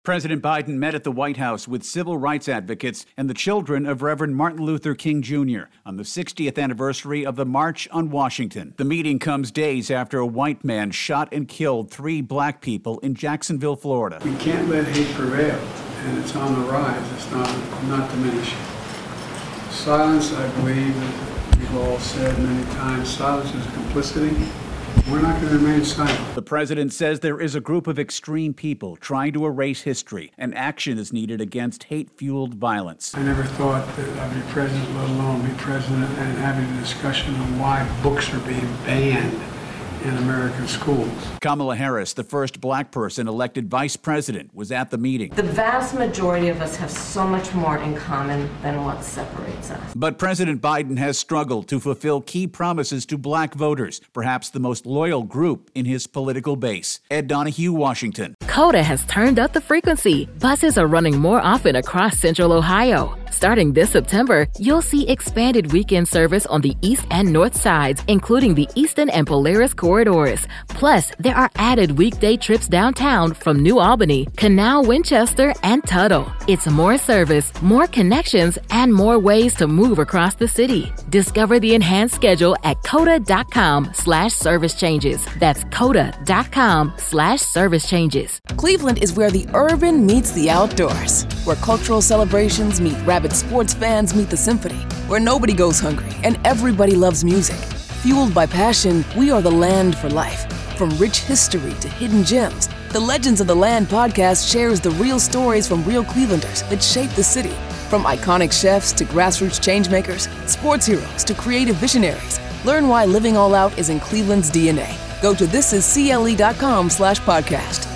President Biden met at the White House with civil rights advocates and the children of Reverend Martin Luther King Jr. on the 60th anniversary of the March on Washington. The meeting comes days after a white man shot and killed 3 black people in Jacksonville, Florida. We can't let hate prevail, and it's on the rise. It's not diminishing. Silence, I believe, as we've all said many times, silence is complicity. We're not going to remain silent. The president says there is a group of extreme people trying to erase history, and action is needed against hate-fueled violence. I never thought that I'd be president, let alone be president, and having a discussion on why books are being banned in American schools. Kamala Harris, the first black person elected vice president, was at the meeting. The vast majority of us have so much more in common than what separates us. But President Biden has struggled to fulfill key promises to black voters, perhaps the most loyal group in his political base. Ed Donahue, Washington. Coda has turned up the frequency. Buses are running more often across Central Ohio. Starting this September, you'll see expanded weekend service on the east and north sides, including the Eastern and Polaris corridors. Plus, there are added weekday trips downtown from New Albany, Canal, Winchester, and Tuttle. It's more service, more connections, and more ways to move across the city. Discover the enhanced schedule at coda.com/service changes. That's coda.com/service changes. Cleveland is where the urban meets the outdoors, where cultural celebrations meet rabid sports fans meet the symphony, where nobody goes hungry and everybody loves music. Fueled by passion, we are the land for life. From rich history to hidden gems, the Legends of the Land podcast shares the real stories from real Clevelanders that shape the city. From iconic chefs to grassroots changemakers, sports heroes to creative visionaries, learn why living all out is in Cleveland's DNA. Go to thisiscle.com/podcast.